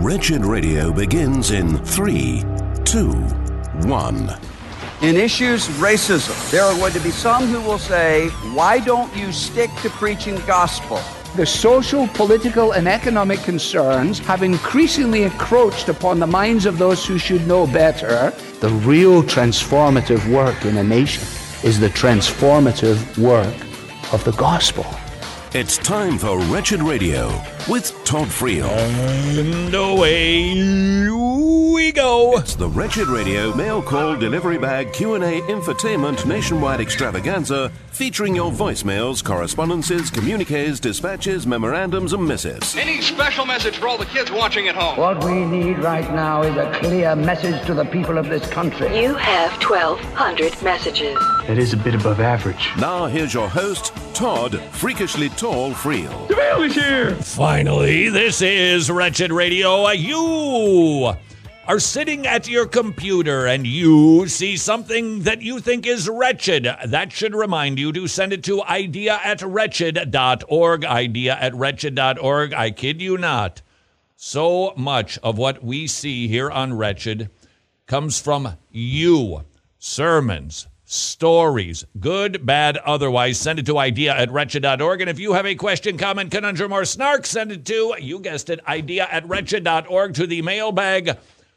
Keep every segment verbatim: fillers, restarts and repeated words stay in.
Wretched Radio begins in three, two, one. In issues of racism, there are going to be some who will say, why don't you stick to preaching the gospel? The social, political, and economic concerns have increasingly encroached upon the minds of those who should know better. The real transformative work in a nation is the transformative work of the gospel. It's time for Wretched Radio with Todd Friel. And away we go. It's the Wretched Radio mail call delivery bag Q and A infotainment nationwide extravaganza featuring your voicemails, correspondences, communiques, dispatches, memorandums, and missives. Any special message for all the kids watching at home? What we need right now is a clear message to the people of this country. You have twelve hundred messages. That is a bit above average. Now here's your host, Todd Freakishly Tall Friel. The mail is here. Finally, this is Wretched Radio. You are sitting at your computer and you see something that you think is wretched. That should remind you to send it to idea at wretched dot org. Idea at wretched dot org. I kid you not. So much of what we see here on Wretched comes from you. Sermons, stories, good, bad, otherwise. Send it to idea at wretched dot org. And if you have a question, comment, conundrum, or snark, send it to, you guessed it, idea at wretched dot org to the mailbag.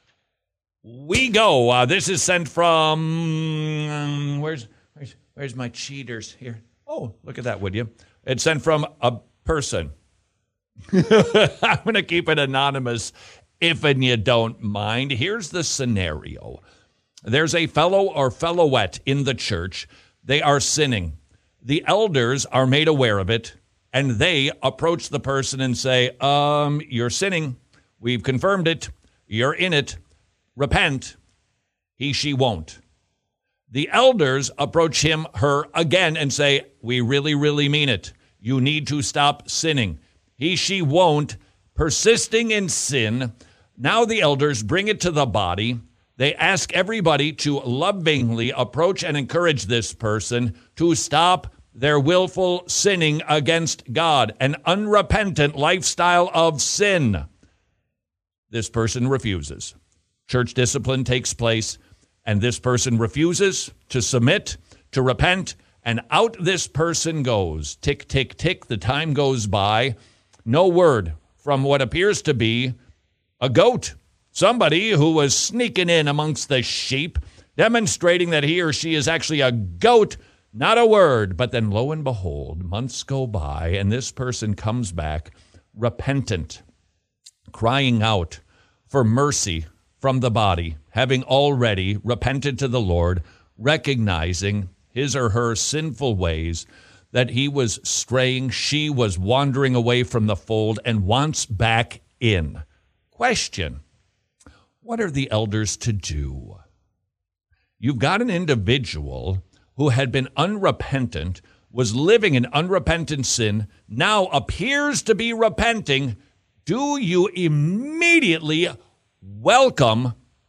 We go. Uh, this is sent from, um, where's, where's, where's my cheaters here? Oh, look at that, would you? It's sent from a person. I'm going to keep it anonymous if and you don't mind. Here's the scenario. There's a fellow or fellowette in the church. They are sinning. The elders are made aware of it, and they approach the person and say, um, you're sinning. We've confirmed it. You're in it. Repent. He, she won't. The elders approach him, her again and say, we really, really mean it. You need to stop sinning. He, she won't. Persisting in sin. Now the elders bring it to the body. They ask everybody to lovingly approach and encourage this person to stop their willful sinning against God, an unrepentant lifestyle of sin. This person refuses. Church discipline takes place, and this person refuses to submit, to repent, and out this person goes. Tick, tick, tick, the time goes by. No word from what appears to be a goat. Somebody who was sneaking in amongst the sheep, demonstrating that he or she is actually a goat. Not a word. But then lo and behold, months go by, and this person comes back repentant, crying out for mercy from the body, having already repented to the Lord, recognizing his or her sinful ways, that he was straying, she was wandering away from the fold, and wants back in. Question. What are the elders to do? You've got an individual who had been unrepentant, was living in unrepentant sin, now appears to be repenting. Do you immediately welcome,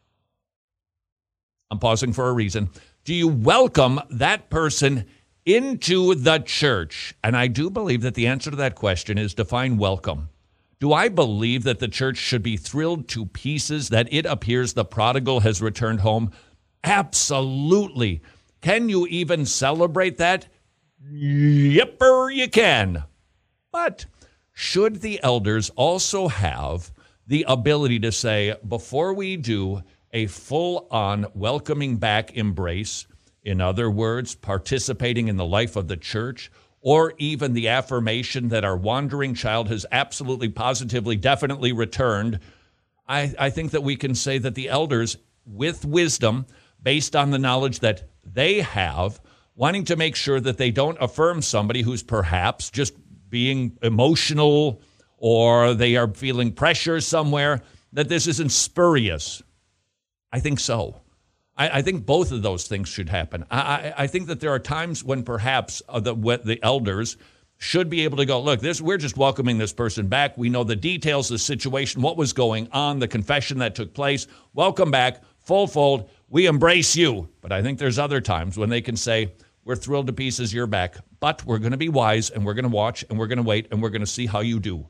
I'm pausing for a reason, do you welcome that person into the church? And I do believe that the answer to that question is define welcome. Do I believe that the church should be thrilled to pieces that it appears the prodigal has returned home? Absolutely. Can you even celebrate that? Yipper, you can. But should the elders also have the ability to say, before we do a full-on welcoming back embrace, in other words, participating in the life of the church, or even the affirmation that our wandering child has absolutely, positively, definitely returned, I, I think that we can say that the elders, with wisdom, based on the knowledge that they have, wanting to make sure that they don't affirm somebody who's perhaps just being emotional or they are feeling pressure somewhere, that this isn't spurious. I think so. I, I think both of those things should happen. I, I, I think that there are times when perhaps uh, the, the elders should be able to go, look, this, we're just welcoming this person back. We know the details, the situation, what was going on, the confession that took place. Welcome back, full fold. We embrace you. But I think there's other times when they can say, we're thrilled to pieces you're back, but we're going to be wise and we're going to watch and we're going to wait and we're going to see how you do.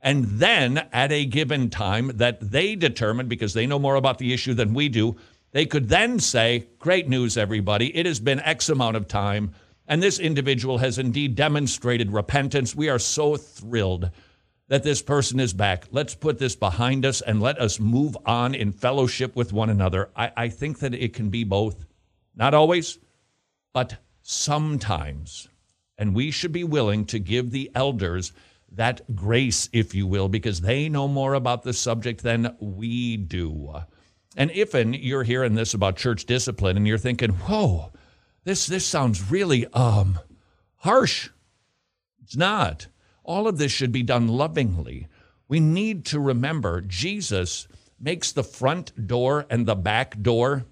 And then at a given time that they determine, because they know more about the issue than we do, they could then say, great news, everybody. It has been X amount of time, and this individual has indeed demonstrated repentance. We are so thrilled that this person is back. Let's put this behind us and let us move on in fellowship with one another. I, I think that it can be both. Not always, but sometimes. And we should be willing to give the elders that grace, if you will, because they know more about the subject than we do. And if and you're hearing this about church discipline and you're thinking, whoa, this this sounds really um harsh. It's not. All of this should be done lovingly. We need to remember Jesus makes the front door and the back door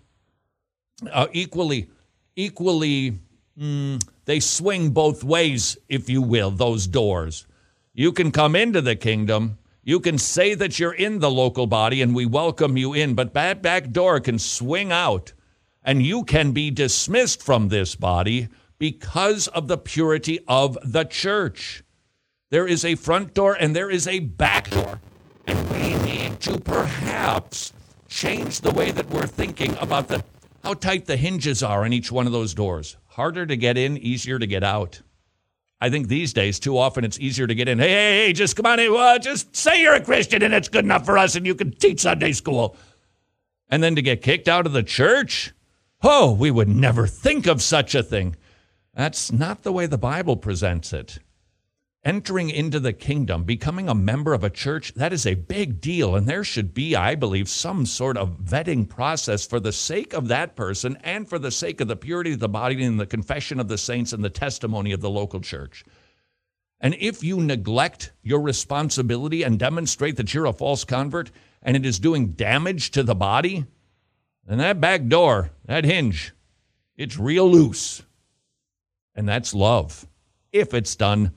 uh, equally, equally, mm, they swing both ways, if you will, those doors. You can come into the kingdom. You can say that you're in the local body and we welcome you in, but that back door can swing out and you can be dismissed from this body because of the purity of the church. There is a front door and there is a back door. And we need to perhaps change the way that we're thinking about the how tight the hinges are in each one of those doors. Harder to get in, easier to get out. I think these days, too often, it's easier to get in. Hey, hey, hey, just come on in. Uh, just say you're a Christian and it's good enough for us and you can teach Sunday school. And then to get kicked out of the church? Oh, we would never think of such a thing. That's not the way the Bible presents it. Entering into the kingdom, becoming a member of a church, that is a big deal. And there should be, I believe, some sort of vetting process for the sake of that person and for the sake of the purity of the body and the confession of the saints and the testimony of the local church. And if you neglect your responsibility and demonstrate that you're a false convert and it is doing damage to the body, then that back door, that hinge, it's real loose. And that's love, if it's done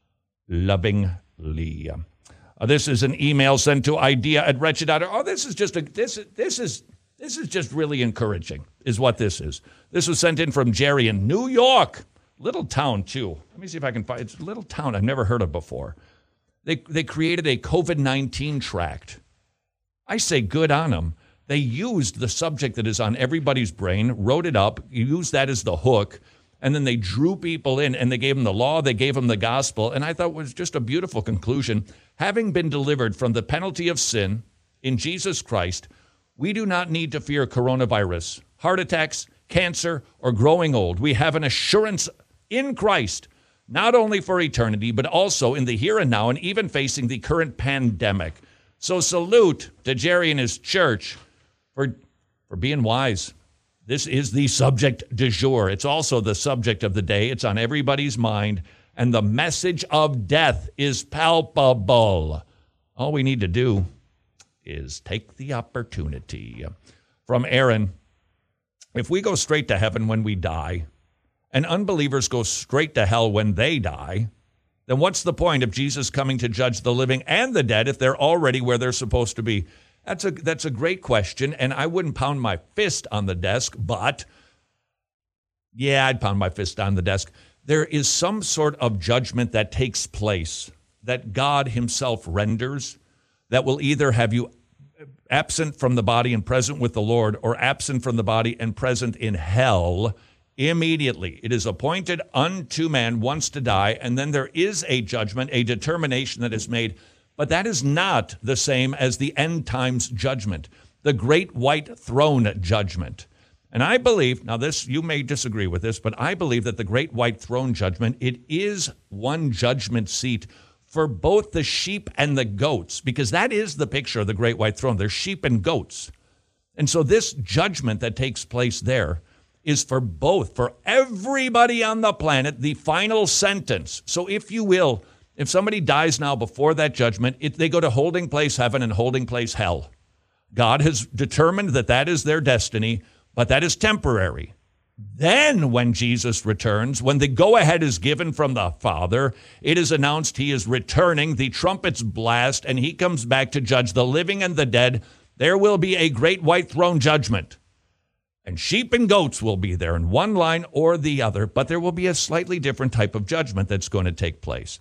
lovingly. Uh, this is an email sent to idea at wretched dot org. Oh, this is just a this this is this is just really encouraging, is what this is. This was sent in from Jerry in New York, little town too. Let me see if I can find. It's a little town I've never heard of before. They they created a COVID nineteen tract. I say good on them. They used the subject that is on everybody's brain, wrote it up, used that as the hook. And then they drew people in and they gave them the law, they gave them the gospel. And I thought it was just a beautiful conclusion. Having been delivered from the penalty of sin in Jesus Christ, we do not need to fear coronavirus, heart attacks, cancer, or growing old. We have an assurance in Christ, not only for eternity, but also in the here and now and even facing the current pandemic. So salute to Jerry and his church for, for being wise. This is the subject du jour. It's also the subject of the day. It's on everybody's mind. And the message of death is palpable. All we need to do is take the opportunity. From Aaron, if we go straight to heaven when we die, and unbelievers go straight to hell when they die, then what's the point of Jesus coming to judge the living and the dead if they're already where they're supposed to be? That's a that's a great question, and I wouldn't pound my fist on the desk, but yeah, I'd pound my fist on the desk. There is some sort of judgment that takes place that God himself renders that will either have you absent from the body and present with the Lord or absent from the body and present in hell immediately. It is appointed unto man once to die, and then there is a judgment, a determination that is made. But that is not the same as the end times judgment, the great white throne judgment. And I believe, now this, you may disagree with this, but I believe that the great white throne judgment, it is one judgment seat for both the sheep and the goats, because that is the picture of the great white throne. There's sheep and goats. And so this judgment that takes place there is for both, for everybody on the planet, the final sentence. So if you will, if somebody dies now before that judgment, it, they go to holding place heaven and holding place hell. God has determined that that is their destiny, but that is temporary. Then when Jesus returns, when the go-ahead is given from the Father, it is announced he is returning, the trumpets blast, and he comes back to judge the living and the dead. There will be a great white throne judgment. And sheep and goats will be there in one line or the other, but there will be a slightly different type of judgment that's going to take place.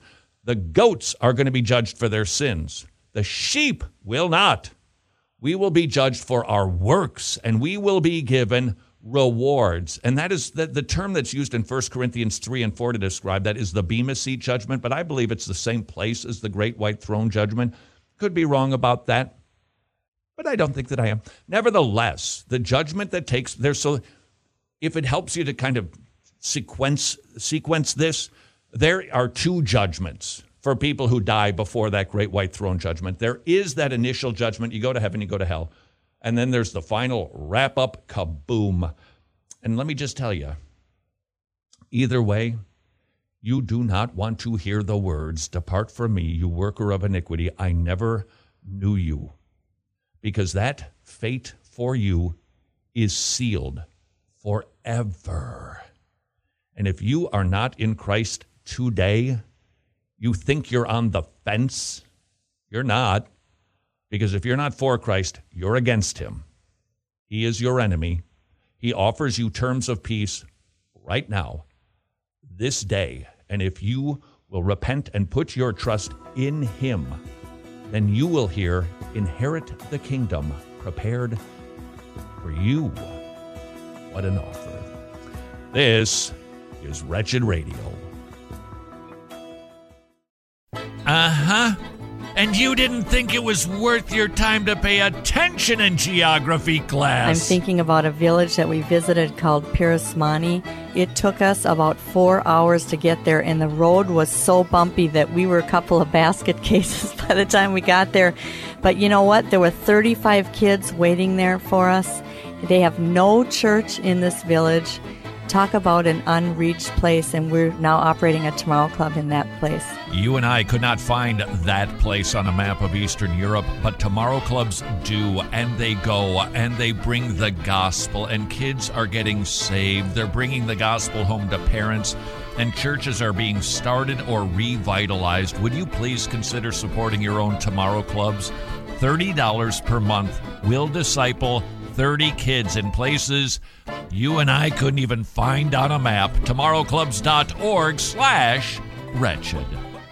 The goats are going to be judged for their sins. The sheep will not. We will be judged for our works, and we will be given rewards. And that is the, the term that's used in First Corinthians three and four to describe that is the Bema Seat judgment, but I believe it's the same place as the Great White Throne judgment. Could be wrong about that, but I don't think that I am. Nevertheless, the judgment that takes there, so if it helps you to kind of sequence sequence this, there are two judgments for people who die before that Great White Throne judgment. There is that initial judgment. You go to heaven, you go to hell. And then there's the final wrap-up kaboom. And let me just tell you, either way, you do not want to hear the words, "Depart from me, you worker of iniquity. I never knew you." Because that fate for you is sealed forever. And if you are not in Christ today, you think you're on the fence. You're not. Because if you're not for Christ, you're against him. He is your enemy. He offers you terms of peace right now, this day. And if you will repent and put your trust in him, then you will hear, "Inherit the kingdom prepared for you." What an offer. This is Wretched Radio. Uh-huh. And you didn't think it was worth your time to pay attention in geography class. I'm thinking about a village that we visited called Pirasmani. It took us about four hours to get there, and the road was so bumpy that we were a couple of basket cases by the time we got there. But you know what? There were thirty-five kids waiting there for us. They have no church in this village. Talk about an unreached place, and we're now operating a Tomorrow Club in that place. You and I could not find that place on a map of Eastern Europe, but Tomorrow Clubs do, and they go, and they bring the gospel, and kids are getting saved. They're bringing the gospel home to parents, and churches are being started or revitalized. Would you please consider supporting your own Tomorrow Clubs? thirty dollars per month will disciple thirty kids in places you and I couldn't even find on a map. tomorrowclubs.org slash wretched.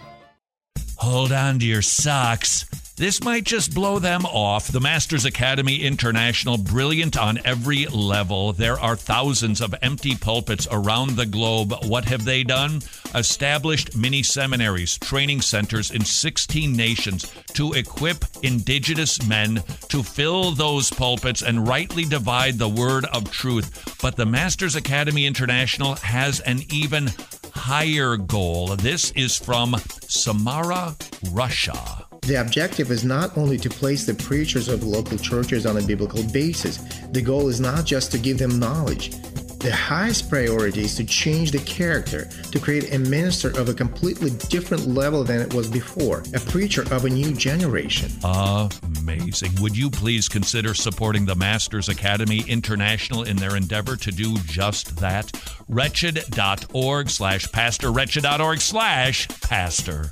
Hold on to your socks. This might just blow them off. The Masters Academy International, brilliant on every level. There are thousands of empty pulpits around the globe. What have they done? Established mini seminaries, training centers in sixteen nations to equip indigenous men to fill those pulpits and rightly divide the word of truth. But the Masters Academy International has an even higher goal. This is from Samara, Russia. The objective is not only to place the preachers of local churches on a biblical basis. The goal is not just to give them knowledge. The highest priority is to change the character, to create a minister of a completely different level than it was before, a preacher of a new generation. Amazing. Would you please consider supporting the Masters Academy International in their endeavor to do just that? Wretched.org slash pastor, wretched.org slash pastor.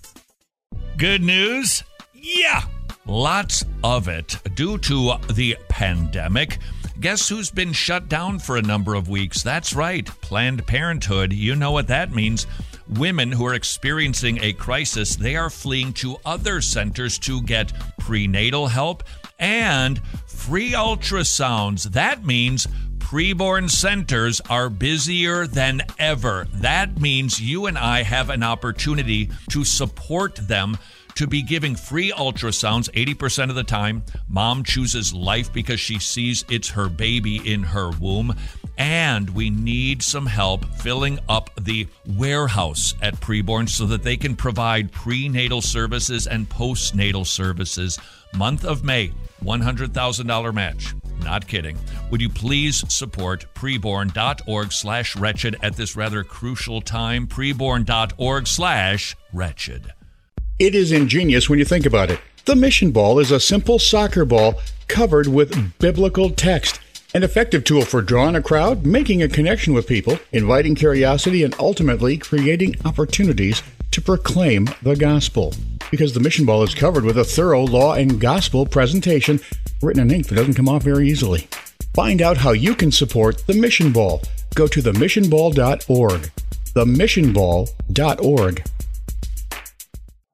Good news? Yeah, lots of it. Due to the pandemic, guess who's been shut down for a number of weeks? That's right, Planned Parenthood. You know what that means. Women who are experiencing a crisis, they are fleeing to other centers to get prenatal help and free ultrasounds. That means preborn centers are busier than ever. That means you and I have an opportunity to support them, to be giving free ultrasounds eighty percent of the time. Mom chooses life because she sees it's her baby in her womb. And we need some help filling up the warehouse at Preborn so that they can provide prenatal services and postnatal services. Month of May, one hundred thousand dollars match. Not kidding. Would you please support preborn.org slash wretched at this rather crucial time? Preborn.org slash wretched. It is ingenious when you think about it. The Mission Ball is a simple soccer ball covered with biblical text. An effective tool for drawing a crowd, making a connection with people, inviting curiosity, and ultimately creating opportunities to proclaim the gospel. Because the Mission Ball is covered with a thorough law and gospel presentation written in ink that doesn't come off very easily. Find out how you can support the Mission Ball. Go to the mission ball dot org. the mission ball dot org.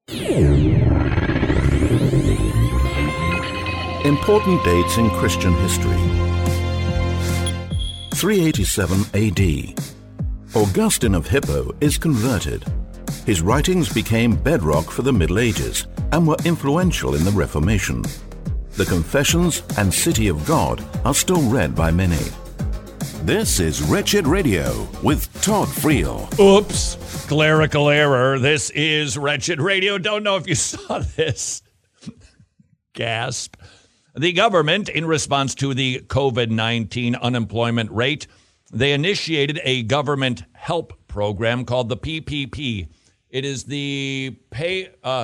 Important dates in Christian history. three eighty-seven A D. Augustine of Hippo is converted. His writings became bedrock for the Middle Ages and were influential in the Reformation. The Confessions and City of God are still read by many. This is Wretched Radio with Todd Friel. Oops, clerical error. This is Wretched Radio. Don't know if you saw this. Gasp. The government, in response to the COVID nineteen unemployment rate, they initiated a government help program called the P P P. It is the pay... Uh,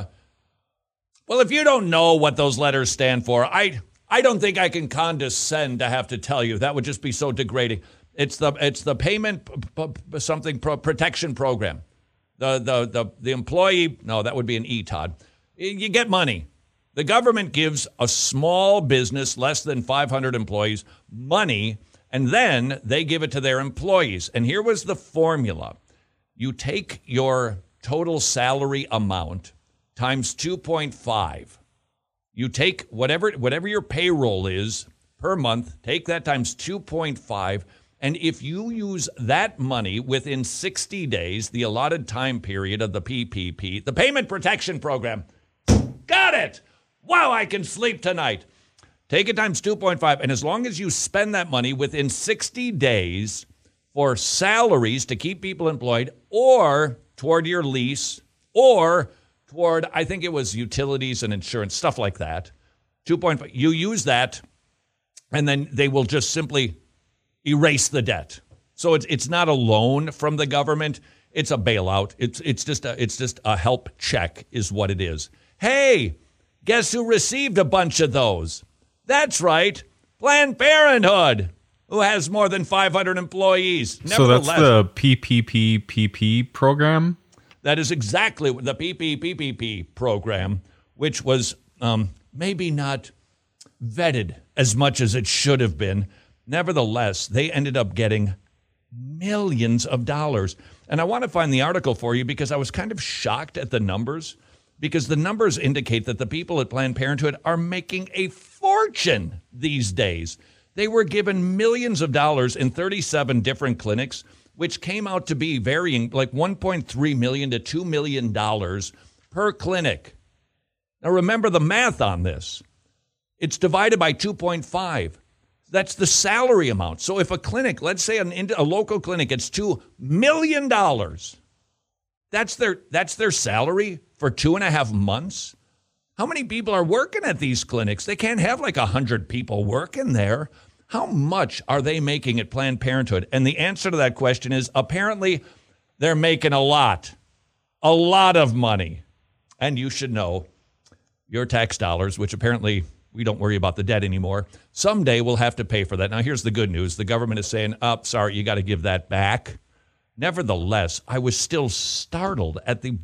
well, if you don't know what those letters stand for, I I don't think I can condescend to have to tell you. That would just be so degrading. It's the it's the payment p- p- something pro- protection program. The, the the the employee... No, that would be an E, Todd. You get money. The government gives a small business, less than five hundred employees, money, and then they give it to their employees. And here was the formula. You take your total salary amount times two point five. You take whatever whatever your payroll is per month, take that times two point five, and if you use that money within sixty days, the allotted time period of the P P P, the Payment Protection Program, got it! Wow, I can sleep tonight. Take it times two point five, and as long as you spend that money within sixty days for salaries to keep people employed, or toward your lease, or toward, I think it was utilities and insurance, stuff like that, two point five, you use that, and then they will just simply erase the debt. So it's it's not a loan from the government, it's a bailout. It's it's just a it's just a help check is what it is. Hey, guess who received a bunch of those? That's right, Planned Parenthood, who has more than five hundred employees. So that's the P P P P P program? That is exactly the P P P P P program, which was um, maybe not vetted as much as it should have been. Nevertheless, they ended up getting millions of dollars. And I want to find the article for you because I was kind of shocked at the numbers. Because the numbers indicate that the people at Planned Parenthood are making a fortune these days. They were given millions of dollars in thirty-seven different clinics, which came out to be varying like one point three million dollars to two million dollars per clinic. Now remember the math on this. It's divided by two point five. That's the salary amount. So if a clinic, let's say an, a local clinic, gets two million dollars, that's their that's their salary for two and a half months. How many people are working at these clinics? They can't have like a hundred people working there. How much are they making at Planned Parenthood? And the answer to that question is apparently they're making a lot, a lot of money. And you should know your tax dollars, which apparently we don't worry about the debt anymore. Someday we'll have to pay for that. Now, here's the good news. The government is saying, oh, sorry, you got to give that back. Nevertheless, I was still startled at the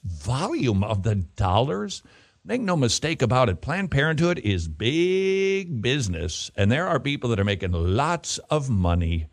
volume of the dollars. Make no mistake about it. Planned Parenthood is big business, and there are people that are making lots of money.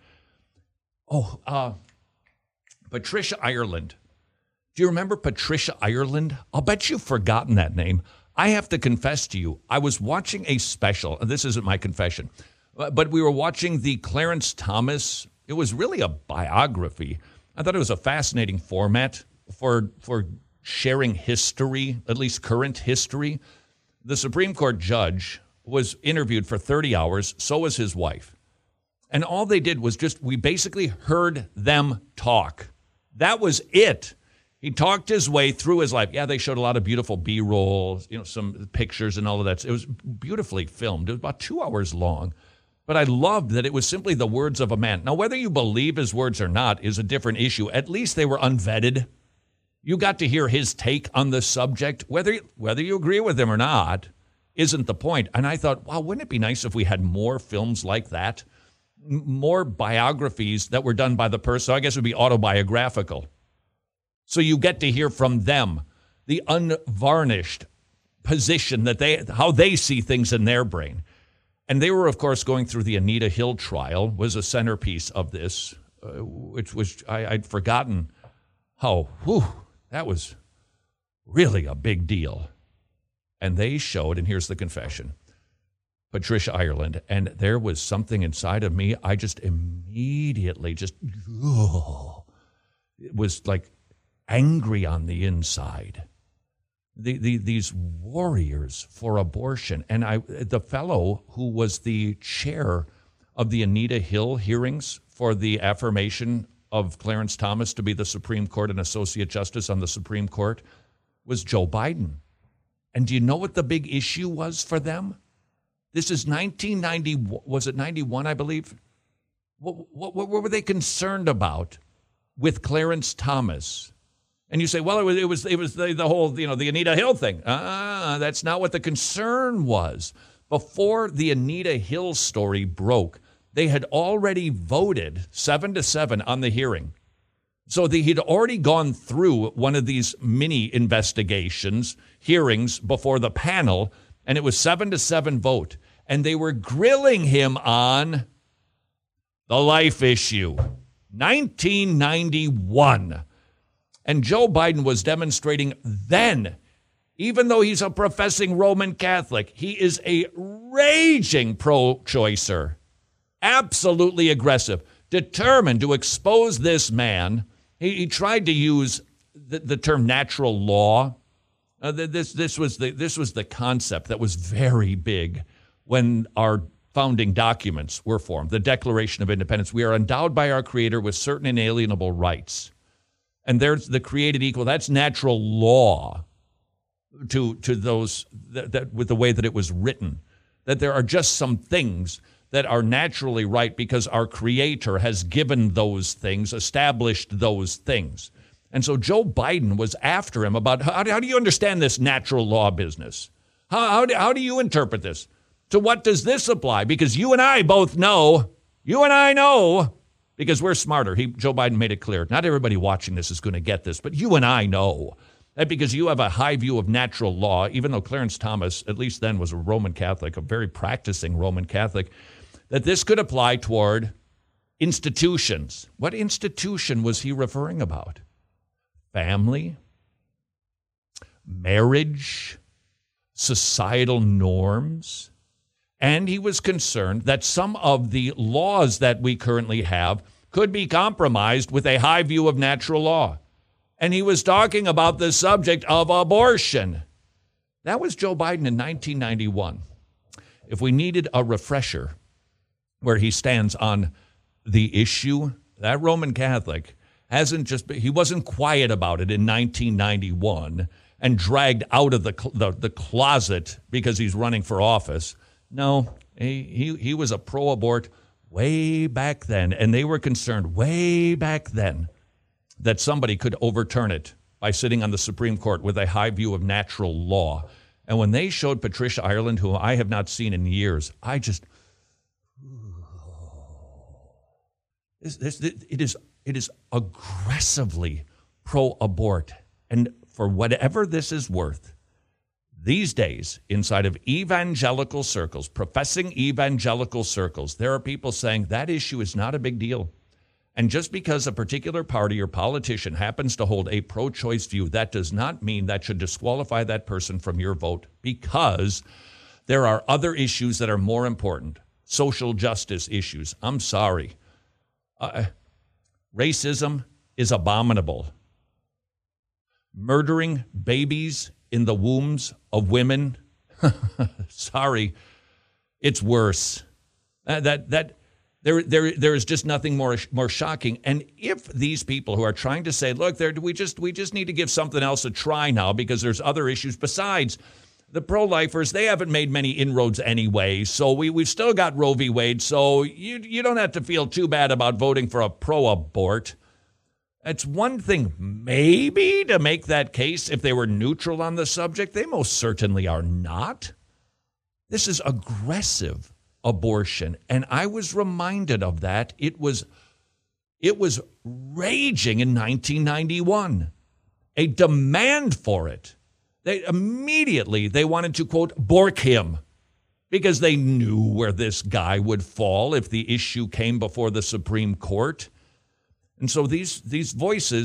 Oh, uh, Patricia Ireland. Do you remember Patricia Ireland? I'll bet you've forgotten that name. I have to confess to you, I was watching a special. This isn't my confession, but we were watching the Clarence Thomas. It was really a biography. I thought it was a fascinating format for for sharing history, at least current history. The Supreme Court judge was interviewed for thirty hours. So was his wife. And all they did was just, we basically heard them talk. That was it. He talked his way through his life. Yeah, they showed a lot of beautiful B-roll, you know, some pictures and all of that. It was beautifully filmed. It was about two hours long. But I loved that it was simply the words of a man. Now, whether you believe his words or not is a different issue. At least they were unvetted. You got to hear his take on the subject. Whether, whether you agree with him or not isn't the point. And I thought, wow, wouldn't it be nice if we had more films like that? M- more biographies that were done by the person. So I guess it would be autobiographical. So you get to hear from them, the unvarnished position that they, how they see things in their brain. And they were, of course, going through the Anita Hill trial, was a centerpiece of this, uh, which was, I, I'd forgotten how, whew, that was, really a big deal. And they showed, and here's the confession, Patricia Ireland, and there was something inside of me. I just immediately just, oh, it was like angry on the inside. The, the, these warriors for abortion. And I, the fellow who was the chair of the Anita Hill hearings for the affirmation of Clarence Thomas to be the Supreme Court and Associate Justice on the Supreme Court was Joe Biden. And do you know what the big issue was for them? This is nineteen ninety, was it ninety-one, I believe? What, what, what were they concerned about with Clarence Thomas? And you say, well, it was it was, it was the, the whole, you know, the Anita Hill thing. Ah, that's not what the concern was. Before the Anita Hill story broke, they had already voted seven to seven on the hearing. So the, he'd already gone through one of these mini investigations, hearings before the panel, and it was seven to seven vote. And they were grilling him on the life issue. nineteen ninety-one. And Joe Biden was demonstrating then, even though he's a professing Roman Catholic, he is a raging pro-choicer, absolutely aggressive, determined to expose this man. He, he tried to use the, the term natural law. Uh, this, this, was the, this was the concept that was very big when our founding documents were formed, the Declaration of Independence. We are endowed by our Creator with certain inalienable rights. And there's the created equal. That's natural law to to those that, that with the way that it was written. That there are just some things that are naturally right because our Creator has given those things, established those things. And so Joe Biden was after him about how, how do you understand this natural law business? How how do, how do you interpret this? To what does this apply? Because you and I both know, you and I know. Because we're smarter. He, Joe Biden made it clear. Not everybody watching this is going to get this, but you and I know that because you have a high view of natural law, even though Clarence Thomas, at least then, was a Roman Catholic, a very practicing Roman Catholic, that this could apply toward institutions. What institution was he referring about? Family, marriage, societal norms. And he was concerned that some of the laws that we currently have could be compromised with a high view of natural law. And he was talking about the subject of abortion. That was Joe Biden in nineteen ninety-one. If we needed a refresher where he stands on the issue, that Roman Catholic hasn't just been, he wasn't quiet about it in nineteen ninety-one and dragged out of the, the, the closet because he's running for office. No, he, he he was a pro-abort way back then, and they were concerned way back then that somebody could overturn it by sitting on the Supreme Court with a high view of natural law. And when they showed Patricia Ireland, who I have not seen in years, I just, this, this, it is it is aggressively pro-abort, and for whatever this is worth. These days, inside of evangelical circles, professing evangelical circles, there are people saying that issue is not a big deal. And just because a particular party or politician happens to hold a pro-choice view, that does not mean that should disqualify that person from your vote, because there are other issues that are more important, social justice issues. I'm sorry. Uh, racism is abominable. Murdering babies in the wombs of women, sorry, it's worse. Uh, that that there there there is just nothing more more shocking. And if these people who are trying to say, look, there we just we just need to give something else a try now because there's other issues besides the pro-lifers, they haven't made many inroads anyway. So we we've still got Roe v. Wade. So you you don't have to feel too bad about voting for a pro-abort. It's one thing maybe to make that case if they were neutral on the subject. They most certainly are not. This is aggressive abortion. And I was reminded of that. It was, it was raging in nineteen ninety-one. A demand for it. They immediately, they wanted to, quote, bork him because they knew where this guy would fall if the issue came before the Supreme Court. And so these these voices,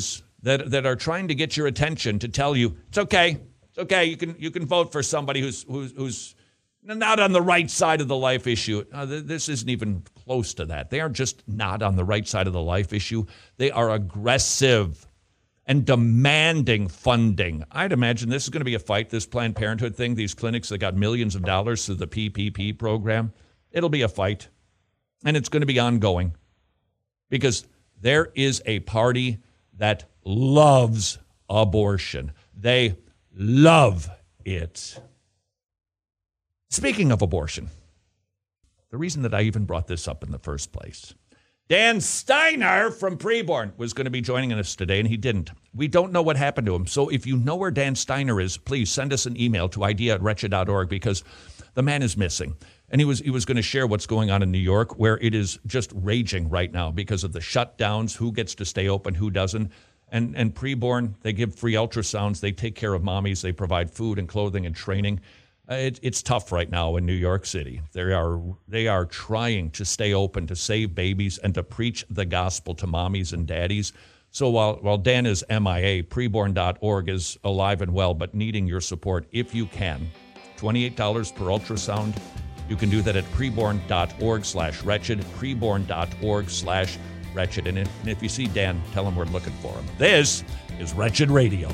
that that are trying to get your attention to tell you it's okay, it's okay. You can you can vote for somebody who's who's who's not on the right side of the life issue. Uh, th- this isn't even close to that. They are just not on the right side of the life issue. They are aggressive and demanding funding. I'd imagine this is going to be a fight, this Planned Parenthood thing, these clinics that got millions of dollars through the P P P program. It'll be a fight, and it's going to be ongoing because there is a party that loves abortion. They love it. Speaking of abortion, the reason that I even brought this up in the first place, Dan Steiner from Preborn was going to be joining us today, and he didn't. We don't know what happened to him. So if you know where Dan Steiner is, please send us an email to idea at wretched dot org because the man is missing. And he was he was going to share what's going on in New York, where it is just raging right now because of the shutdowns, who gets to stay open, who doesn't. And, and Preborn, they give free ultrasounds. They take care of mommies. They provide food and clothing and training. Uh, it, it's tough right now in New York City. They are they are trying to stay open, to save babies, and to preach the gospel to mommies and daddies. So while while Dan is M I A, preborn dot org is alive and well, but needing your support if you can. twenty-eight dollars per ultrasound. You can do that at preborn dot org slash wretched, preborn dot org slash wretched. And if you see Dan, tell him we're looking for him. This is Wretched Radio.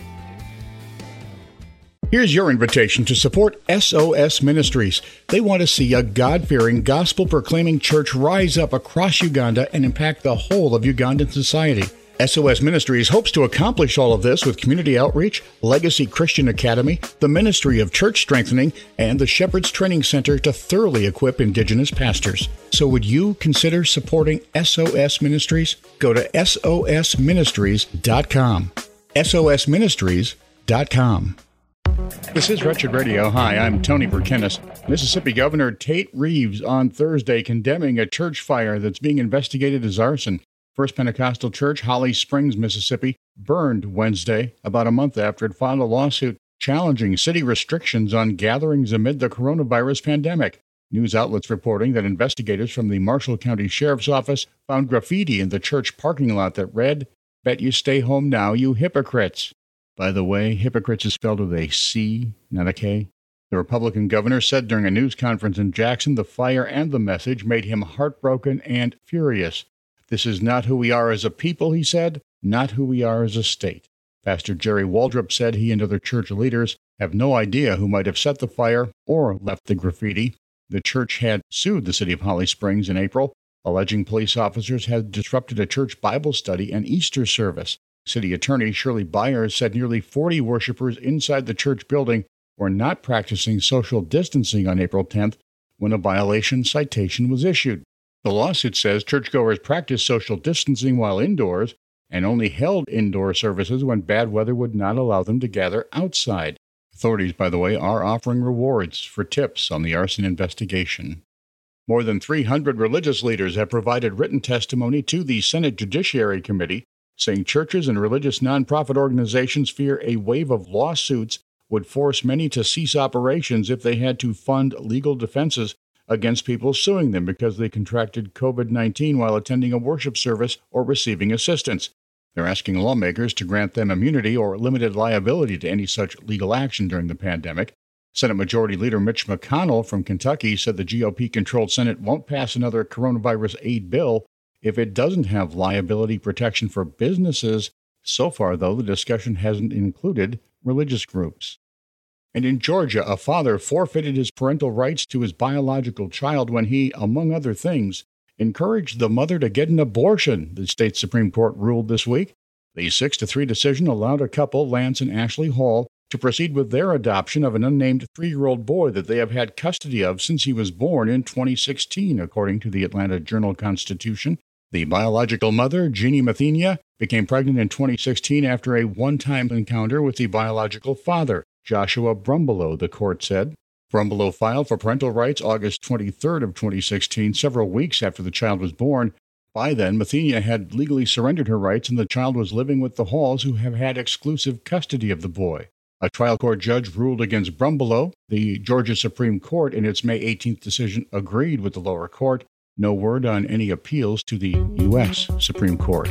Here's your invitation to support S O S Ministries. They want to see a God-fearing, gospel-proclaiming church rise up across Uganda and impact the whole of Ugandan society. S O S Ministries hopes to accomplish all of this with community outreach, Legacy Christian Academy, the Ministry of Church Strengthening, and the Shepherd's Training Center to thoroughly equip Indigenous pastors. So would you consider supporting S O S Ministries? Go to S O S ministries dot com. S O S ministries dot com. This is Wretched Radio. Hi, I'm Tony Verkenis. Mississippi Governor Tate Reeves on Thursday condemning a church fire that's being investigated as arson. First Pentecostal Church, Holly Springs, Mississippi, burned Wednesday, about a month after it filed a lawsuit challenging city restrictions on gatherings amid the coronavirus pandemic. News outlets reporting that investigators from the Marshall County Sheriff's Office found graffiti in the church parking lot that read, "Bet you stay home now, you hypocrites." By the way, hypocrites is spelled with a C, not a K. The Republican governor said during a news conference in Jackson the fire and the message made him heartbroken and furious. This is not who we are as a people, he said, not who we are as a state. Pastor Jerry Waldrop said he and other church leaders have no idea who might have set the fire or left the graffiti. The church had sued the city of Holly Springs in April, alleging police officers had disrupted a church Bible study and Easter service. City Attorney Shirley Byers said nearly forty worshipers inside the church building were not practicing social distancing on April tenth when a violation citation was issued. The lawsuit says churchgoers practiced social distancing while indoors and only held indoor services when bad weather would not allow them to gather outside. Authorities, by the way, are offering rewards for tips on the arson investigation. More than three hundred religious leaders have provided written testimony to the Senate Judiciary Committee, saying churches and religious nonprofit organizations fear a wave of lawsuits would force many to cease operations if they had to fund legal defenses against people suing them because they contracted covid nineteen while attending a worship service or receiving assistance. They're asking lawmakers to grant them immunity or limited liability to any such legal action during the pandemic. Senate Majority Leader Mitch McConnell from Kentucky said the G O P-controlled Senate won't pass another coronavirus aid bill if it doesn't have liability protection for businesses. So far, though, the discussion hasn't included religious groups. And in Georgia, a father forfeited his parental rights to his biological child when he, among other things, encouraged the mother to get an abortion, the state Supreme Court ruled this week. The six to three decision allowed a couple, Lance and Ashley Hall, to proceed with their adoption of an unnamed three-year-old boy that they have had custody of since he was born in twenty sixteen, according to the Atlanta Journal-Constitution. The biological mother, Jeannie Mathenia, became pregnant in twenty sixteen after a one-time encounter with the biological father, Joshua Brumbelow, the court said. Brumbelow filed for parental rights August twenty-third of twenty sixteen, several weeks after the child was born. By then, Mathenia had legally surrendered her rights and the child was living with the Halls, who have had exclusive custody of the boy. A trial court judge ruled against Brumbelow. The Georgia Supreme Court, in its May eighteenth decision, agreed with the lower court. No word on any appeals to the U S Supreme Court.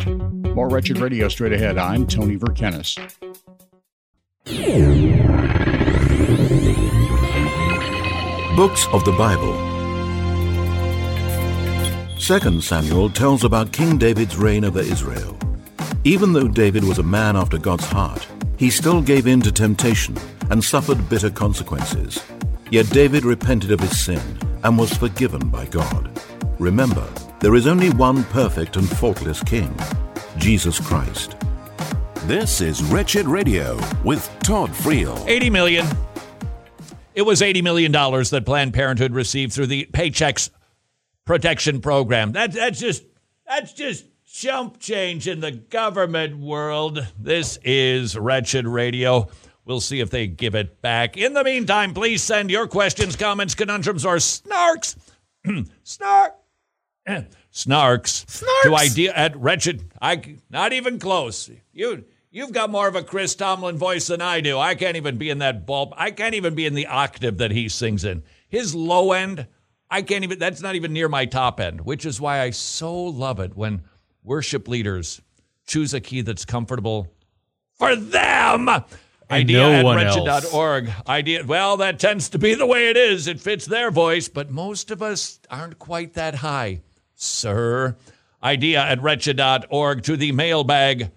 More Wretched Radio straight ahead. I'm Tony Verkenis. Books of the Bible. Second Samuel tells about King David's reign over Israel. Even though David was a man after God's heart, he still gave in to temptation and suffered bitter consequences. Yet David repented of his sin and was forgiven by God. Remember, there is only one perfect and faultless King, Jesus Christ. This is Wretched Radio with Todd Friel. eighty million dollars. It was eighty million dollars that Planned Parenthood received through the Paychecks Protection Program. That, that's just that's just chump change in the government world. This is Wretched Radio. We'll see if they give it back. In the meantime, please send your questions, comments, conundrums, or snarks. Snark. Snarks. Snarks. To idea at Wretched. I not even close. You you've got more of a Chris Tomlin voice than I do. I can't even be in that bulb. I can't even be in the octave that he sings in. His low end, I can't even. That's not even near my top end. Which is why I so love it when worship leaders choose a key that's comfortable for them. And Idea no at one wretched dot else. org. Idea. Well, that tends to be the way it is. It fits their voice, but most of us aren't quite that high, sir. Idea at wretched dot org. To the mailbag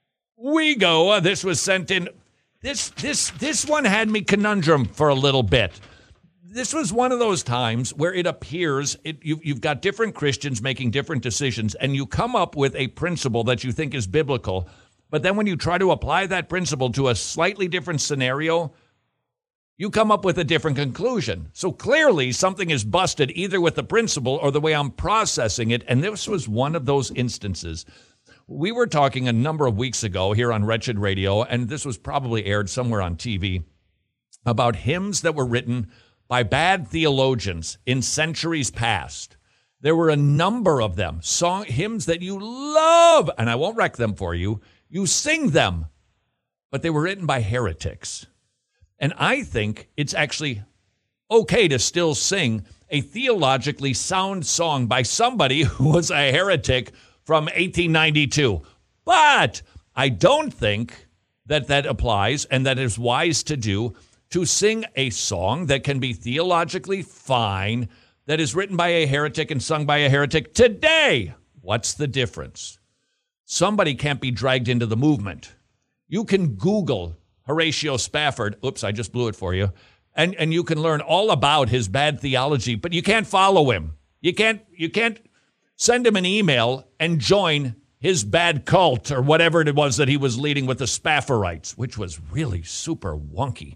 we go. This was sent in. This this this one had me conundrum for a little bit. This was one of those times where it appears it, you've, you've got different Christians making different decisions, and you come up with a principle that you think is biblical. But then when you try to apply that principle to a slightly different scenario, you come up with a different conclusion. So clearly something is busted either with the principle or the way I'm processing it. And this was one of those instances. We were talking a number of weeks ago here on Wretched Radio, and this was probably aired somewhere on T V, about hymns that were written by bad theologians in centuries past. There were a number of them, song hymns that you love, and I won't wreck them for you. You sing them, but they were written by heretics. And I think it's actually okay to still sing a theologically sound song by somebody who was a heretic from eighteen ninety-two. But I don't think that that applies and that is wise to do, to sing a song that can be theologically fine, that is written by a heretic and sung by a heretic today. What's the difference? Somebody can't be dragged into the movement. You can Google Horatio Spafford. Oops, I just blew it for you. And and you can learn all about his bad theology, but you can't follow him. You can't you can't send him an email and join his bad cult or whatever it was that he was leading with the Spafferites, which was really super wonky.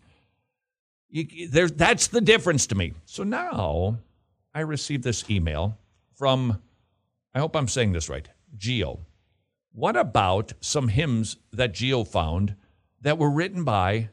You, there, that's the difference to me. So now I received this email from, I hope I'm saying this right, Geo. What about some hymns that Geo found that were written by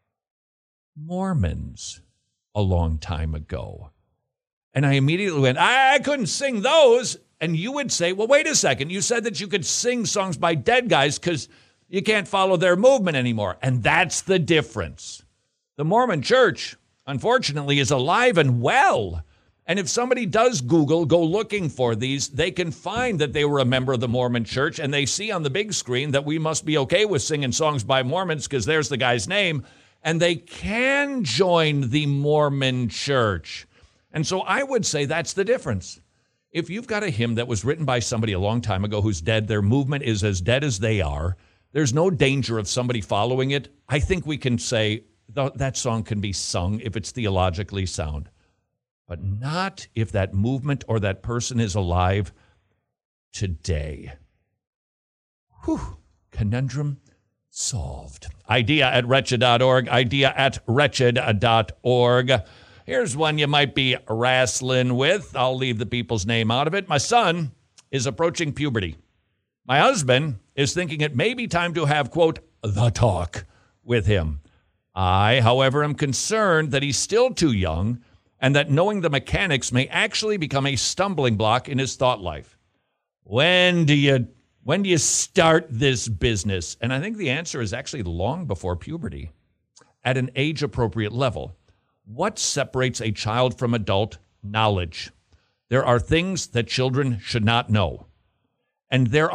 Mormons a long time ago? And I immediately went, I, I couldn't sing those. And you would say, well, wait a second. You said that you could sing songs by dead guys because you can't follow their movement anymore. And that's the difference. The Mormon Church, unfortunately, is alive and well. And if somebody does Google, go looking for these, they can find that they were a member of the Mormon Church, and they see on the big screen that we must be okay with singing songs by Mormons because there's the guy's name, and they can join the Mormon Church. And so I would say that's the difference. If you've got a hymn that was written by somebody a long time ago who's dead, their movement is as dead as they are, there's no danger of somebody following it, I think we can say that song can be sung if it's theologically sound. But not if that movement or that person is alive today. Whew. Conundrum solved. Idea at wretched dot org. Idea at wretched dot org. Here's one you might be wrestling with. I'll leave the people's name out of it. My son is approaching puberty. My husband is thinking it may be time to have, quote, the talk with him. I, however, am concerned that he's still too young and that knowing the mechanics may actually become a stumbling block in his thought life. When do you when do you start this business? And I think the answer is actually long before puberty, at an age-appropriate level. What separates a child from adult? Knowledge. There are things that children should not know. And there are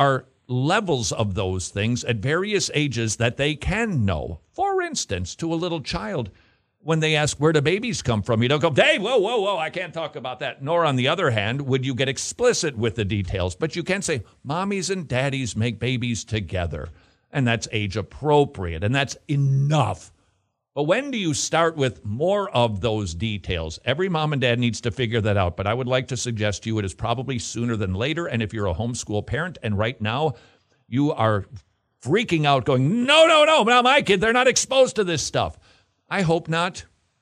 levels of those things at various ages that they can know. For instance, to a little child, when they ask, where do babies come from? You don't go, hey, whoa, whoa, whoa, I can't talk about that. Nor, on the other hand, would you get explicit with the details. But you can say, mommies and daddies make babies together. And that's age appropriate. And that's enough. But when do you start with more of those details? Every mom and dad needs to figure that out. But I would like to suggest to you it is probably sooner than later. And if you're a homeschool parent and right now you are freaking out going, no, no, no, now my kid, they're not exposed to this stuff. I hope not.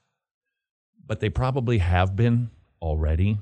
But they probably have been already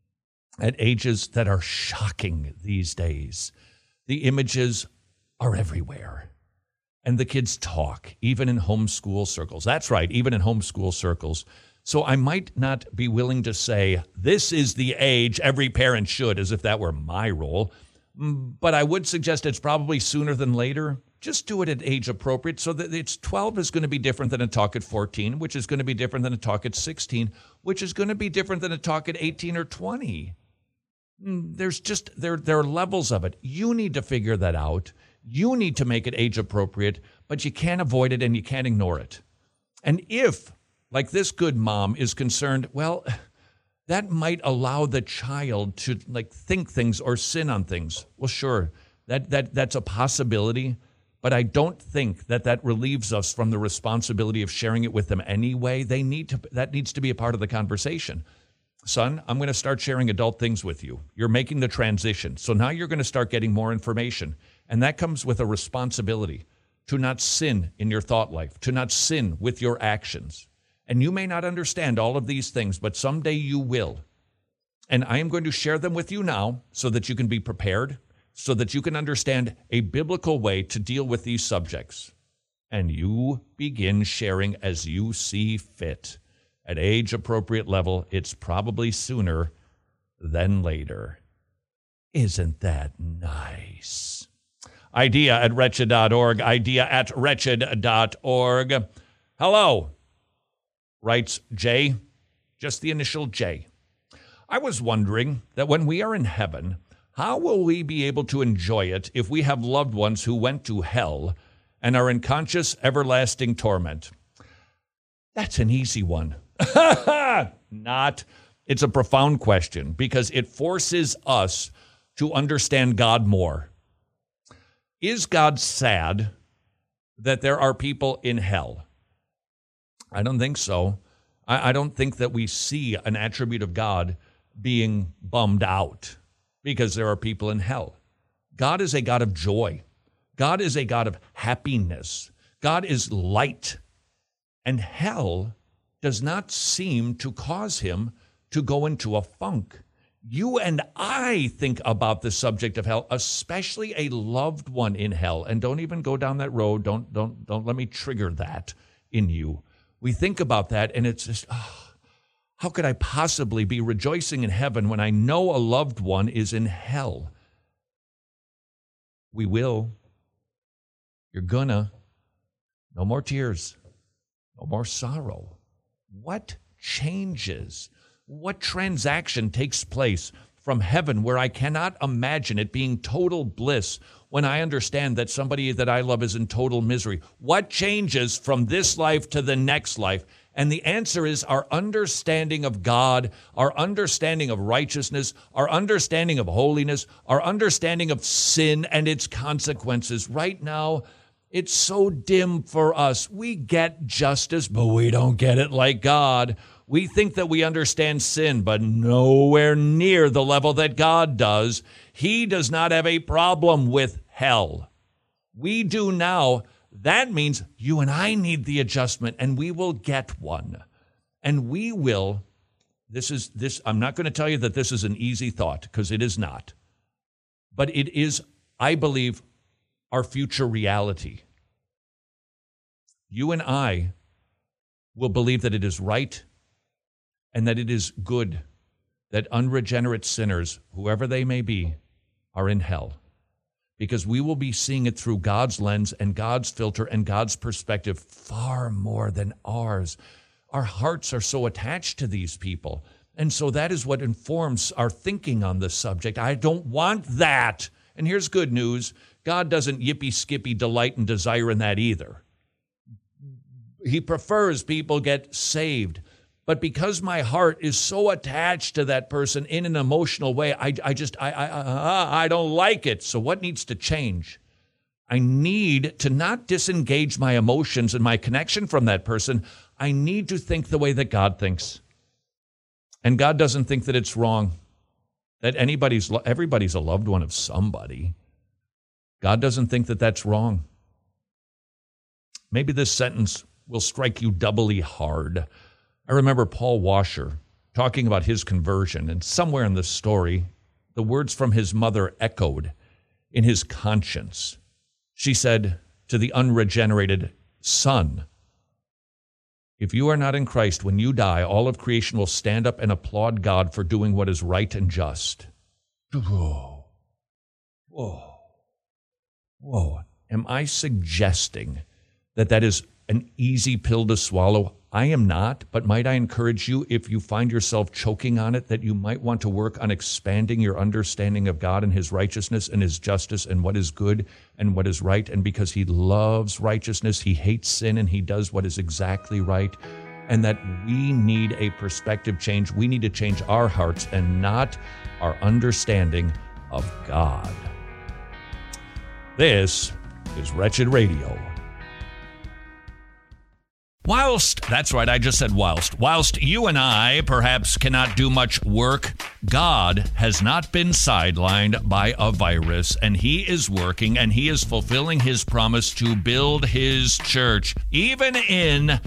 at ages that are shocking these days. The images are everywhere. And the kids talk, even in homeschool circles. That's right, even in homeschool circles. So I might not be willing to say, this is the age every parent should, as if that were my role. But I would suggest it's probably sooner than later. Just do it at age appropriate so that it's twelve is going to be different than a talk at fourteen, which is going to be different than a talk at sixteen, which is going to be different than a talk at eighteen or twenty. There's just, there, there are levels of it. You need to figure that out. You need to make it age appropriate, but you can't avoid it and you can't ignore it. And if, like this good mom is concerned, well, that might allow the child to like think things or sin on things. Well, sure, that that that's a possibility, but I don't think that that relieves us from the responsibility of sharing it with them anyway. They need to, that needs to be a part of the conversation. Son, I'm going to start sharing adult things with you. You're making the transition. So now you're going to start getting more information. And that comes with a responsibility to not sin in your thought life, to not sin with your actions. And you may not understand all of these things, but someday you will. And I am going to share them with you now so that you can be prepared, so that you can understand a biblical way to deal with these subjects. And you begin sharing as you see fit. At age-appropriate level, it's probably sooner than later. Isn't that nice? Idea at wretched dot org, idea at wretched dot org. Hello, writes Jay, just the initial J. I was wondering that when we are in heaven, how will we be able to enjoy it if we have loved ones who went to hell and are in conscious, everlasting torment? That's an easy one. Not. It's a profound question because it forces us to understand God more. Is God sad that there are people in hell? I don't think so. I, I don't think that we see an attribute of God being bummed out because there are people in hell. God is a God of joy. God is a God of happiness. God is light. And hell does not seem to cause him to go into a funk. You and I think about the subject of hell, especially a loved one in hell. And don't even go down that road. Don't, don't, don't let me trigger that in you. We think about that and it's just, oh, how could I possibly be rejoicing in heaven when I know a loved one is in hell? We will. You're gonna. No more tears. No more sorrow. What changes? What transaction takes place from heaven where I cannot imagine it being total bliss when I understand that somebody that I love is in total misery? What changes from this life to the next life? And the answer is our understanding of God, our understanding of righteousness, our understanding of holiness, our understanding of sin and its consequences. Right now, it's so dim for us. We get justice, but we don't get it like God. We think that we understand sin, but nowhere near the level that God does. He does not have a problem with hell. We do now. That means you and I need the adjustment, and we will get one. And we will, this is this, I'm not going to tell you that this is an easy thought, because it is not. But it is, I believe, our future reality. You and I will believe that it is right and that it is good that unregenerate sinners, whoever they may be, are in hell. Because we will be seeing it through God's lens and God's filter and God's perspective far more than ours. Our hearts are so attached to these people. And so that is what informs our thinking on this subject. I don't want that. And here's good news. God doesn't yippee, skippy, delight, and desire in that either. He prefers people get saved. But because my heart is so attached to that person in an emotional way, I, I just, I, I, I, I don't like it. So what needs to change? I need to not disengage my emotions and my connection from that person. I need to think the way that God thinks. And God doesn't think that it's wrong, that anybody's, everybody's a loved one of somebody. God doesn't think that that's wrong. Maybe this sentence will strike you doubly hard. I remember Paul Washer talking about his conversion, and somewhere in this story, the words from his mother echoed in his conscience. She said to the unregenerated son, if you are not in Christ, when you die, all of creation will stand up and applaud God for doing what is right and just. Whoa. Whoa. Whoa. Am I suggesting that that is an easy pill to swallow? I am not, but might I encourage you, if you find yourself choking on it, that you might want to work on expanding your understanding of God and his righteousness and his justice and what is good and what is right. And because he loves righteousness, he hates sin, and he does what is exactly right. And that we need a perspective change. We need to change our hearts and not our understanding of God. This is Wretched Radio. Whilst, that's right, I just said whilst, whilst you and I perhaps cannot do much work, God has not been sidelined by a virus, and he is working, and he is fulfilling his promise to build his church, even in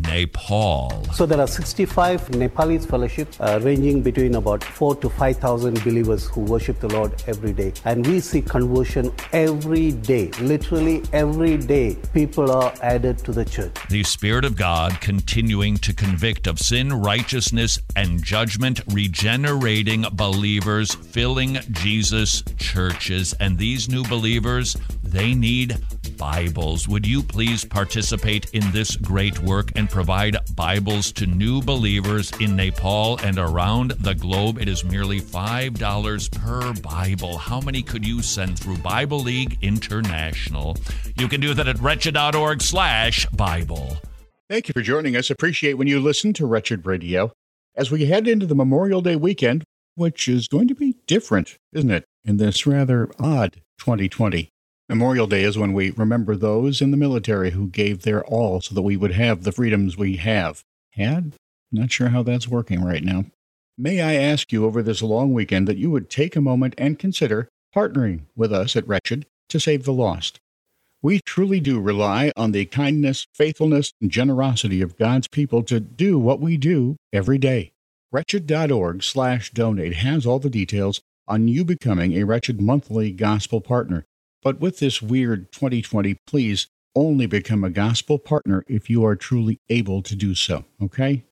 Nepal. So there are sixty-five Nepalese fellowships uh, ranging between about four to five thousand believers who worship the Lord every day. And we see conversion every day. Literally every day, people are added to the church. The Spirit of God continuing to convict of sin, righteousness, and judgment, regenerating believers, filling Jesus' churches. And these new believers, they need Bibles. Would you please participate in this great work and provide Bibles to new believers in Nepal and around the globe? It is merely five dollars per Bible. How many could you send through Bible League International? You can do that at wretched.org slash Bible. Thank you for joining us. Appreciate when you listen to Wretched Radio. As we head into the Memorial Day weekend, which is going to be different, isn't it, in this rather odd twenty twenty. Memorial Day is when we remember those in the military who gave their all so that we would have the freedoms we have. Had? Not sure how that's working right now. May I ask you over this long weekend that you would take a moment and consider partnering with us at Wretched to save the lost. We truly do rely on the kindness, faithfulness, and generosity of God's people to do what we do every day. Wretched.org slash donate has all the details on you becoming a Wretched monthly gospel partner. But with this weird twenty twenty, please only become a gospel partner if you are truly able to do so, okay?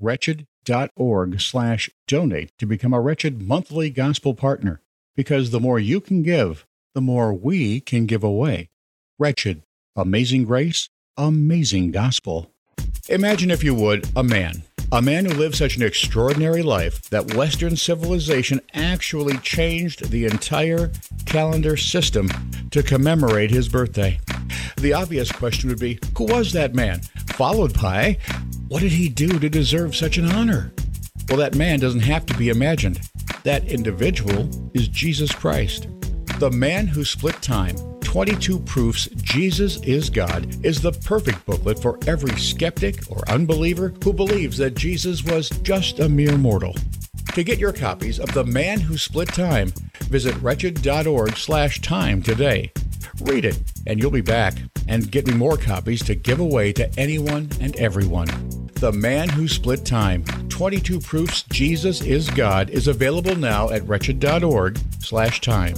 Wretched.org slash donate to become a Wretched monthly gospel partner, because the more you can give, the more we can give away. Wretched, amazing grace, amazing gospel. Imagine, if you would, a man. A man who lived such an extraordinary life that Western civilization actually changed the entire calendar system to commemorate his birthday. The obvious question would be, who was that man? Followed by, what did he do to deserve such an honor? Well, that man doesn't have to be imagined. That individual is Jesus Christ. The Man Who Split Time, twenty-two Proofs Jesus is God, is the perfect booklet for every skeptic or unbeliever who believes that Jesus was just a mere mortal. To get your copies of The Man Who Split Time, visit wretched.org slash time today. Read it, and you'll be back and get me more copies to give away to anyone and everyone. The Man Who Split Time, twenty-two Proofs Jesus is God, is available now at wretched.org slash time.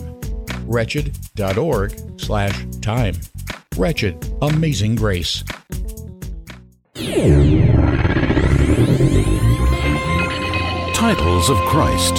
wretched.org slash time. Wretched, amazing grace. Titles of Christ.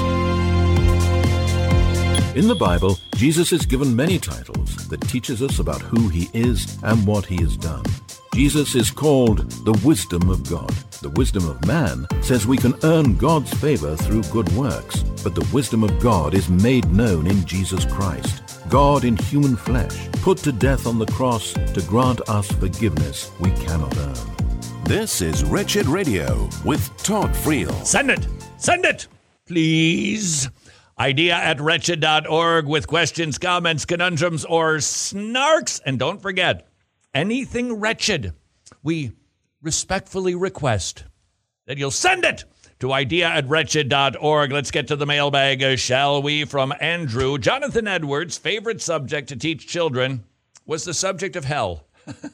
In the Bible, Jesus is given many titles that teaches us about who he is and what he has done. Jesus is called the wisdom of God. The wisdom of man says we can earn God's favor through good works, but the wisdom of God is made known in Jesus Christ. God in human flesh, put to death on the cross to grant us forgiveness we cannot earn. This is Wretched Radio with Todd Friel. Send it. Send it, please. Idea at wretched dot org with questions, comments, conundrums, or snarks. And don't forget, anything wretched, we respectfully request that you'll send it to idea at wretched dot org. Let's get to the mailbag, uh, shall we? From Andrew. Jonathan Edwards' favorite subject to teach children was the subject of hell.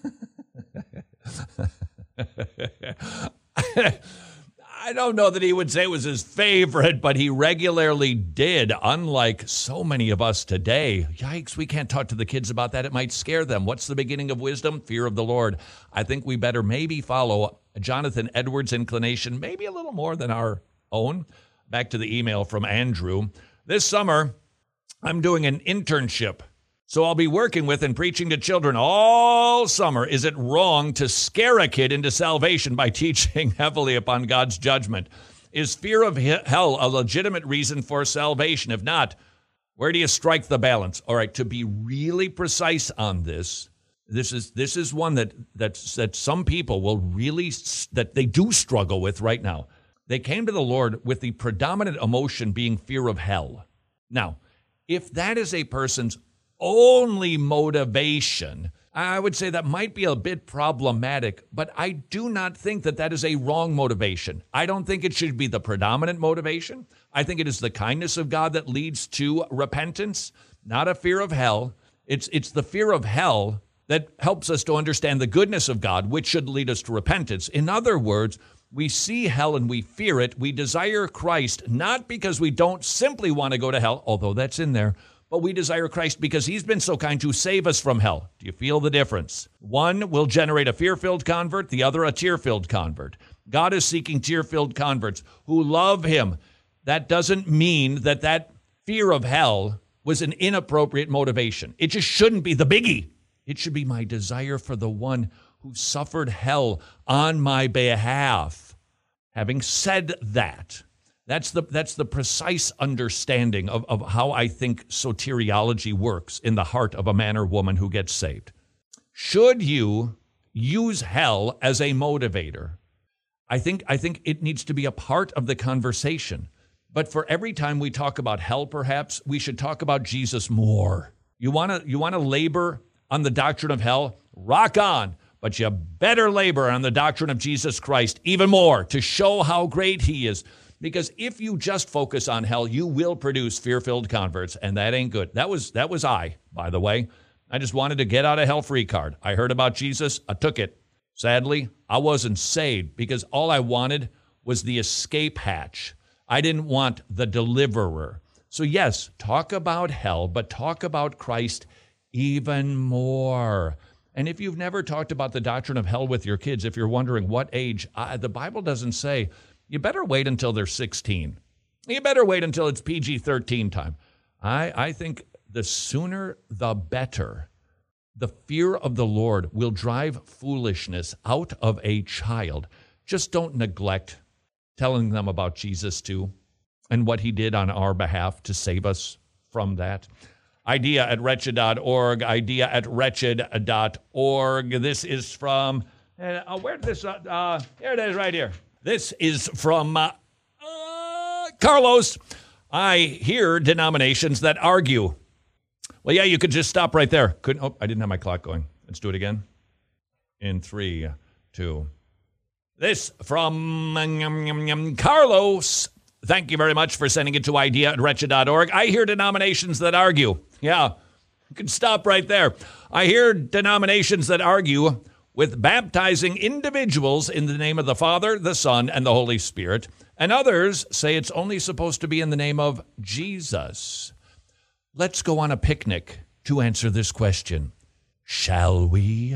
I don't know that he would say it was his favorite, but he regularly did, unlike so many of us today. Yikes, we can't talk to the kids about that. It might scare them. What's the beginning of wisdom? Fear of the Lord. I think we better maybe follow Jonathan Edwards' inclination, maybe a little more than our own. Back to the email from Andrew. This summer, I'm doing an internship. So I'll be working with and preaching to children all summer. Is it wrong to scare a kid into salvation by teaching heavily upon God's judgment? Is fear of hell a legitimate reason for salvation? If not, where do you strike the balance? All right, to be really precise on this, this is this is one that that's, that some people will really, that they do struggle with right now. They came to the Lord with the predominant emotion being fear of hell. Now, if that is a person's only motivation, I would say that might be a bit problematic, but I do not think that that is a wrong motivation. I don't think it should be the predominant motivation. I think it is the kindness of God that leads to repentance, not a fear of hell. It's, it's the fear of hell that helps us to understand the goodness of God, which should lead us to repentance. In other words, we see hell and we fear it. We desire Christ, not because we don't simply want to go to hell, although that's in there, but we desire Christ because he's been so kind to save us from hell. Do you feel the difference? One will generate a fear-filled convert, the other a tear-filled convert. God is seeking tear-filled converts who love him. That doesn't mean that that fear of hell was an inappropriate motivation. It just shouldn't be the biggie. It should be my desire for the one who suffered hell on my behalf. Having said that, That's the that's the precise understanding of, of how I think soteriology works in the heart of a man or woman who gets saved. Should you use hell as a motivator? I think I think it needs to be a part of the conversation. But for every time we talk about hell, perhaps, we should talk about Jesus more. You want to you want to labor on the doctrine of hell? Rock on. But you better labor on the doctrine of Jesus Christ even more to show how great he is. Because if you just focus on hell, you will produce fear-filled converts, and that ain't good. That was that was I, by the way. I just wanted to get out of hell free card. I heard about Jesus. I took it. Sadly, I wasn't saved because all I wanted was the escape hatch. I didn't want the deliverer. So yes, talk about hell, but talk about Christ even more. And if you've never talked about the doctrine of hell with your kids, if you're wondering what age, uh, the Bible doesn't say. You better wait until they're sixteen. You better wait until it's P G thirteen time. I, I think the sooner the better. The fear of the Lord will drive foolishness out of a child. Just don't neglect telling them about Jesus too and what he did on our behalf to save us from that. Idea at wretched dot org, idea at wretched dot org. This is from, uh, where did this, uh, uh, here it is right here. This is from uh, uh, Carlos. I hear denominations that argue. Well, yeah, you could just stop right there. Couldn't. Oh, I didn't have my clock going. Let's do it again. In three, two. This from um, Carlos. Thank you very much for sending it to idea at wretched dot org. I hear denominations that argue. Yeah, you can stop right there. I hear denominations that argue with baptizing individuals in the name of the Father, the Son, and the Holy Spirit, and others say it's only supposed to be in the name of Jesus. Let's go on a picnic to answer this question. Shall we?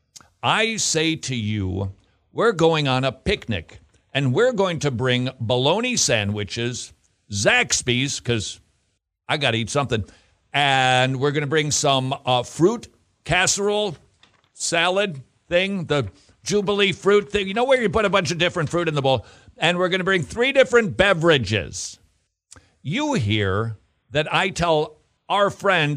I say to you, we're going on a picnic, and we're going to bring bologna sandwiches, Zaxby's, because I got to eat something, and we're going to bring some uh, fruit casserole salad thing, the Jubilee fruit thing. You know where you put a bunch of different fruit in the bowl? And we're going to bring three different beverages. You hear that I tell our friend,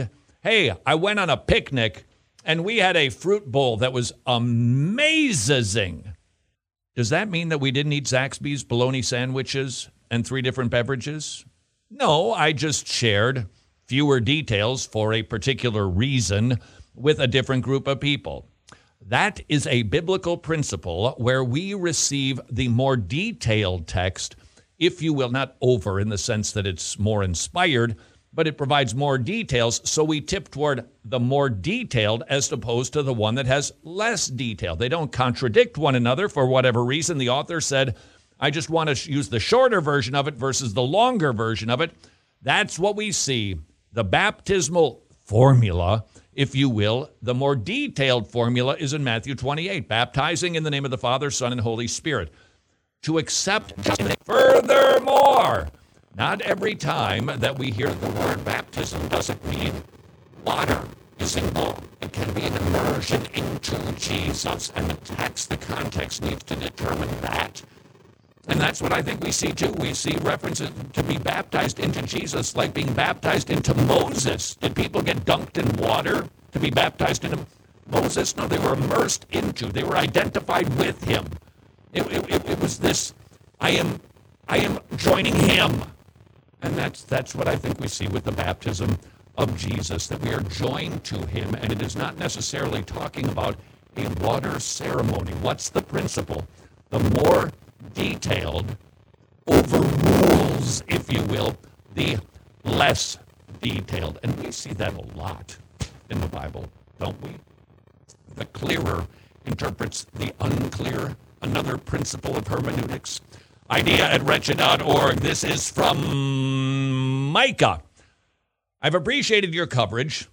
Hey, I went on a picnic and we had a fruit bowl that was amazing. Does that mean that we didn't eat Zaxby's bologna sandwiches and three different beverages? No, I just shared fewer details for a particular reason with a different group of people. That is a biblical principle where we receive the more detailed text, if you will, not over in the sense that it's more inspired, but it provides more details, so we tip toward the more detailed as opposed to the one that has less detail. They don't contradict one another for whatever reason. The author said, I just want to use the shorter version of it versus the longer version of it. That's what we see. The baptismal formula, if you will, the more detailed formula is in Matthew twenty-eight, baptizing in the name of the Father, Son, and Holy Spirit. To accept furthermore, not every time that we hear the word baptism doesn't mean water is involved. It can be an immersion into Jesus, and the text, the context needs to determine that. And that's what I think we see too. We see references to be baptized into Jesus like being baptized into Moses. Did people get dunked in water to be baptized into Moses? No, they were immersed into. They were identified with him. It, it, it was this, I am, I am joining him. And that's that's what I think we see with the baptism of Jesus, that we are joined to him, and it is not necessarily talking about a water ceremony. What's the principle? The more detailed overrules, if you will, the less detailed. And we see that a lot in the Bible, don't we? The clearer interprets the unclear. Another principle of hermeneutics. Idea at wretched dot org. This is from Micah. I've appreciated your coverage.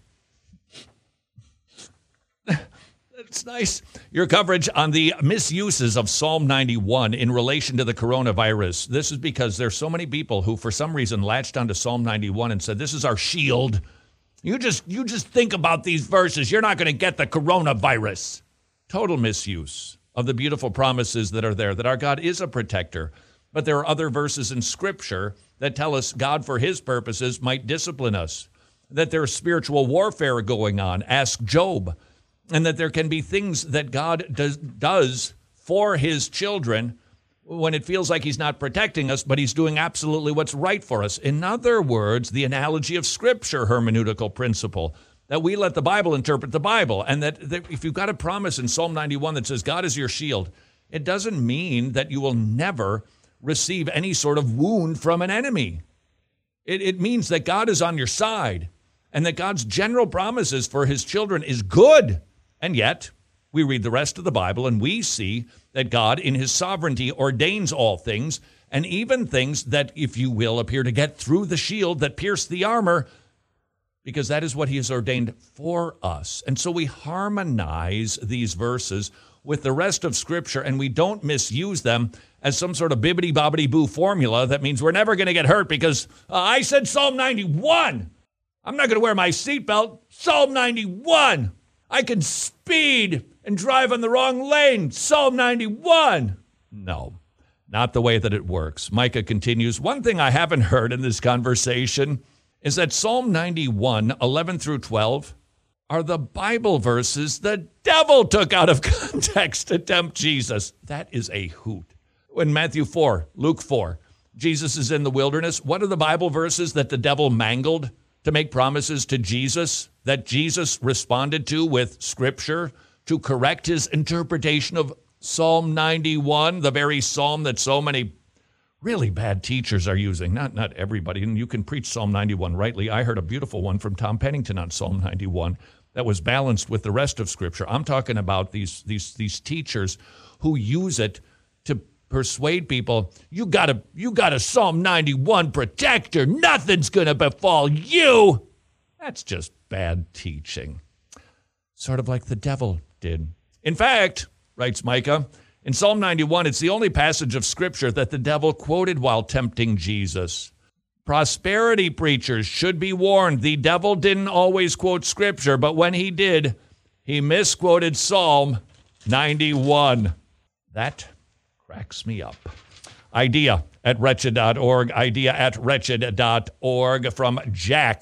It's nice. Your coverage on the misuses of Psalm ninety-one in relation to the coronavirus. This is because there's so many people who, for some reason, latched onto Psalm ninety-one and said, this is our shield. You just, you just think about these verses. You're not going to get the coronavirus. Total misuse of the beautiful promises that are there, that our God is a protector. But there are other verses in Scripture that tell us God, for his purposes, might discipline us, that there's spiritual warfare going on. Ask Job. And that there can be things that God does, does for his children when it feels like he's not protecting us, but he's doing absolutely what's right for us. In other words, the analogy of Scripture hermeneutical principle, that we let the Bible interpret the Bible, and that, that if you've got a promise in Psalm ninety-one that says God is your shield, it doesn't mean that you will never receive any sort of wound from an enemy. It, it means that God is on your side, and that God's general promises for his children is good. And yet, we read the rest of the Bible, and we see that God, in his sovereignty, ordains all things, and even things that, if you will, appear to get through the shield that pierce the armor, because that is what he has ordained for us. And so we harmonize these verses with the rest of Scripture, and we don't misuse them as some sort of bibbity-bobbity-boo formula that means we're never going to get hurt because uh, I said Psalm ninety-one. I'm not going to wear my seatbelt. Psalm ninety-one. I can speed and drive on the wrong lane. Psalm ninety-one. No, not the way that it works. Micah continues, one thing I haven't heard in this conversation is that Psalm ninety-one, eleven through twelve, are the Bible verses the devil took out of context to tempt Jesus. That is a hoot. In Matthew four, Luke four, Jesus is in the wilderness. What are the Bible verses that the devil mangled to make promises to Jesus, that Jesus responded to with Scripture to correct his interpretation of Psalm ninety-one, the very psalm that so many really bad teachers are using? Not not everybody, and you can preach Psalm ninety-one rightly. I heard a beautiful one from Tom Pennington on Psalm ninety-one that was balanced with the rest of Scripture. I'm talking about these these these teachers who use it to persuade people, you got a you got a Psalm ninety-one protector. Nothing's going to befall you. That's just bad teaching. Sort of like the devil did. In fact, writes Micah, in Psalm ninety-one, it's the only passage of Scripture that the devil quoted while tempting Jesus. Prosperity preachers should be warned. The devil didn't always quote Scripture, but when he did, he misquoted Psalm ninety-one. That cracks me up. Idea at wretched dot org. Idea at wretched dot org from Jack.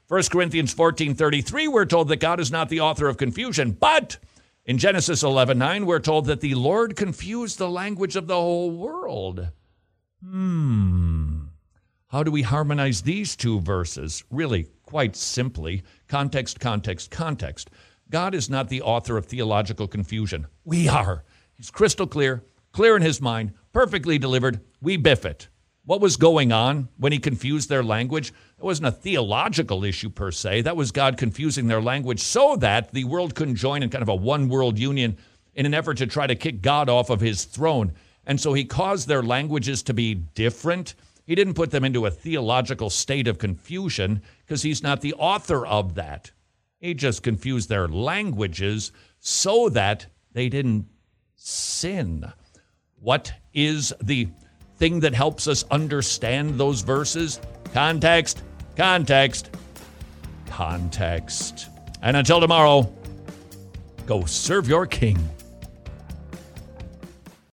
First Corinthians fourteen thirty-three, we're told that God is not the author of confusion, but in Genesis eleven nine, we're told that the Lord confused the language of the whole world. Hmm. How do we harmonize these two verses? Really, quite simply, context, context, context. God is not the author of theological confusion. We are. He's crystal clear, clear in his mind, perfectly delivered. We biff it. What was going on when he confused their language? It wasn't a theological issue per se. That was God confusing their language so that the world couldn't join in kind of a one-world union in an effort to try to kick God off of his throne. And so he caused their languages to be different. He didn't put them into a theological state of confusion because he's not the author of that. He just confused their languages so that they didn't sin. What is the thing that helps us understand those verses? Context, context, context. And until tomorrow, go serve your king.